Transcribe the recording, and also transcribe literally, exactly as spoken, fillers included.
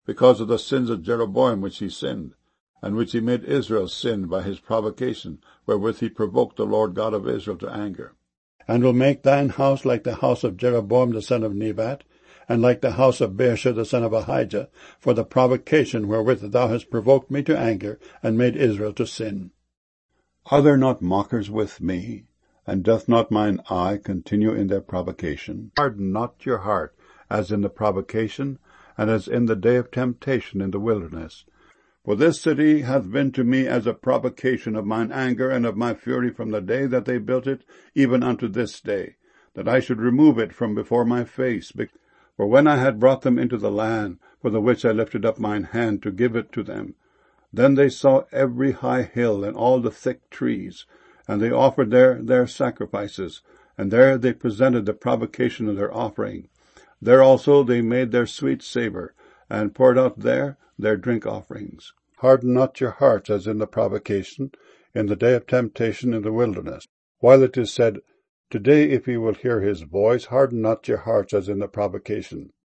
because of the sins of Jeroboam which he sinned, and which he made Israel sin by his provocation, wherewith he provoked the Lord God of Israel to anger. And will make thine house like the house of Jeroboam the son of Nebat, and like the house of Baasha the son of Ahijah, for the provocation wherewith thou hast provoked me to anger, and made Israel to sin. Are there not mockers with me? And doth not mine eye continue in their provocation? Harden not your heart, as in the provocation, and as in the day of temptation in the wilderness. For this city hath been to me as a provocation of mine anger and of my fury from the day that they built it, even unto this day, that I should remove it from before my face. For when I had brought them into the land, for the which I lifted up mine hand to give it to them, then they saw every high hill and all the thick trees, and they offered there their sacrifices, and there they presented the provocation of their offering. There also they made their sweet savour, and poured out there their drink offerings. Harden not your hearts as in the provocation, in the day of temptation in the wilderness. While it is said, Today if ye will hear his voice, harden not your hearts as in the provocation.